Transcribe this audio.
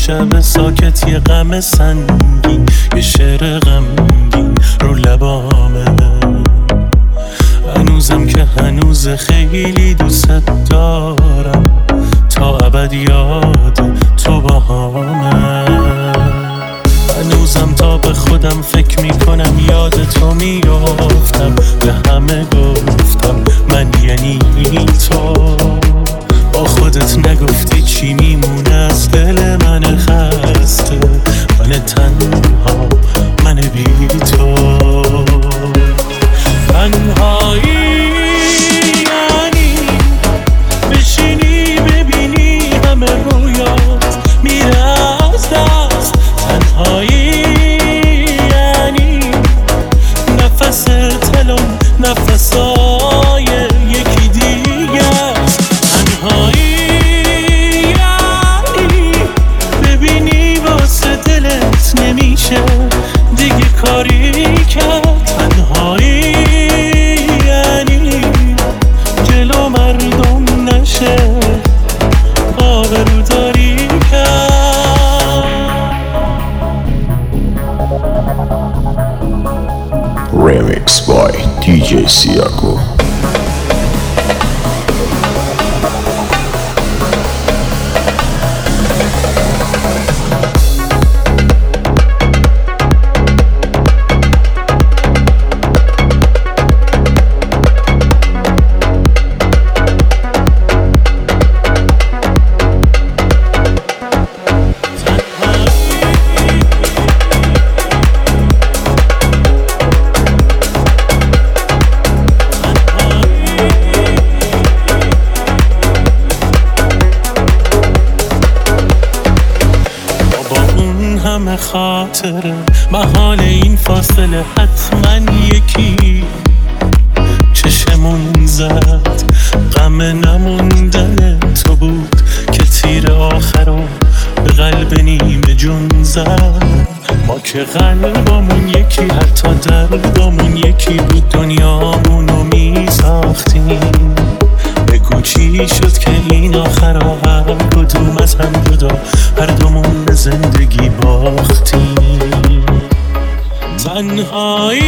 شب ساکت یه غم سنگین، یه شعر غمگین رو لبامه. هنوزم که هنوز خیلی دوست دارم، تا ابد یاد تو باهامه. هنوزم تا به خودم فکر میکنم یاد تو میافتم، به همه گفتم من یعنی تو. با خودت نگفتی چی میمونه از دل من خسته، من تنها، من بی تو. تنهایی یعنی بشینی ببینی همه رویات میره از دست. تنهایی یعنی نفس تلم نفسای یکی دیگه است. تنهایی یعنی ببینی واسه دلت نمیشه دیگه کاری کرد. تنهایی یعنی جلو مردم نشه آبروداری کرد. Remix by DJ Siako. همه خاطره محال این فاصله حتما یکی چشمون زد. غم نموندن تو بود که تیر آخرو به قلب نیمه جون زد. ما که قلبمون یکی حتی دردمون یکی بود، دنیامونو می ساختیم. بگو چی شد که این آخرا هر کدوم از هم جدا هر دومون به زندگی باختیم. تنهایی